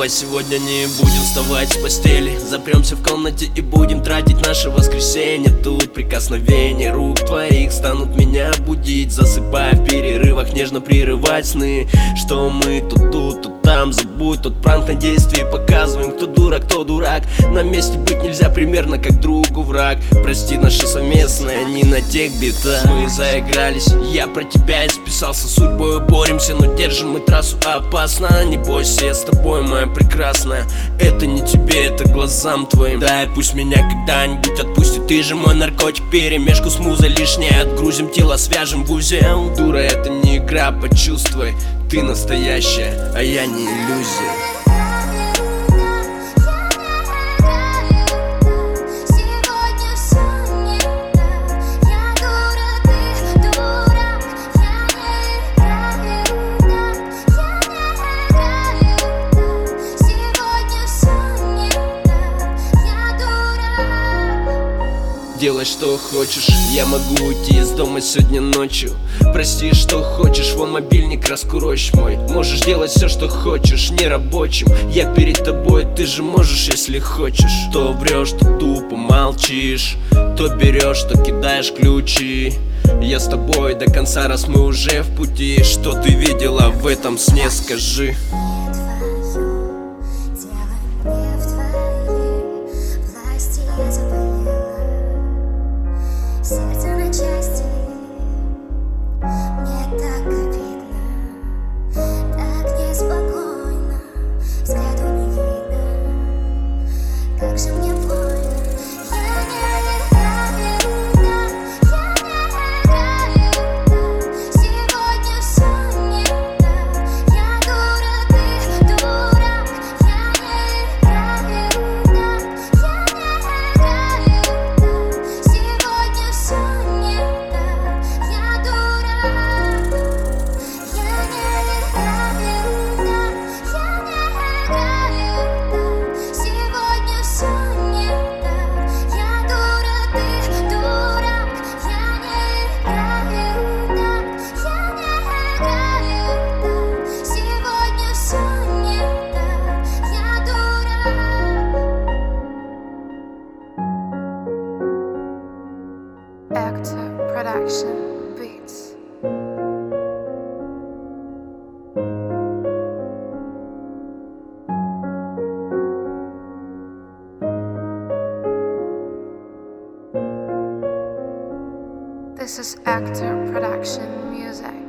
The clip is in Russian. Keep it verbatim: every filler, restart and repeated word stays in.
Давай сегодня не будем вставать с постели, запремся в комнате и будем тратить наше воскресенье. Тут прикосновения рук твоих станут меня будить, засыпая в перерывах, нежно прерывать сны. Что мы тут, тут, тут, там, забудь тот пранк на действии. Показываем, кто дурак, кто дурак. На месте быть нельзя, примерно как другу враг. Прости, наше совместное не на тех битах. Мы заигрались, я про тебя исписался. Судьбою боремся, но держим мы трассу опасно. Не бойся, я с тобой, моя прекрасная. Это не тебе, это глазам твоим. Дай, пусть меня когда-нибудь отпустит. Ты же мой наркотик, перемешку с музой лишнее. Отгрузим тело, свяжем в узел. Дура, это не игра, почувствуй. Ты настоящая, а я не иллюзия. Делай, что хочешь, я могу уйти из дома сегодня ночью. Прости, что хочешь, вон мобильник раскурочь мой. Можешь делать все, что хочешь, не рабочим. Я перед тобой, ты же можешь, если хочешь. То врешь, то тупо молчишь, то берешь, то кидаешь ключи. Я с тобой до конца, раз мы уже в пути. Что ты видела в этом сне, скажи. Сердце на части, мне так обидно, так неспокойно, взгляду не видно, как же мне больно. Я не играю так, я не играю так, сегодня все не так. Я дура, ты дурак, я не играю так, я не играю так, сегодня все не так. Я дурак, я не играю так, я не играю так, сегодня все не так. Я дура, ты дурак, я не играю так, я не играю так, сегодня все не так. Я дурак. Actor Production Beats. This is Actor Production Music.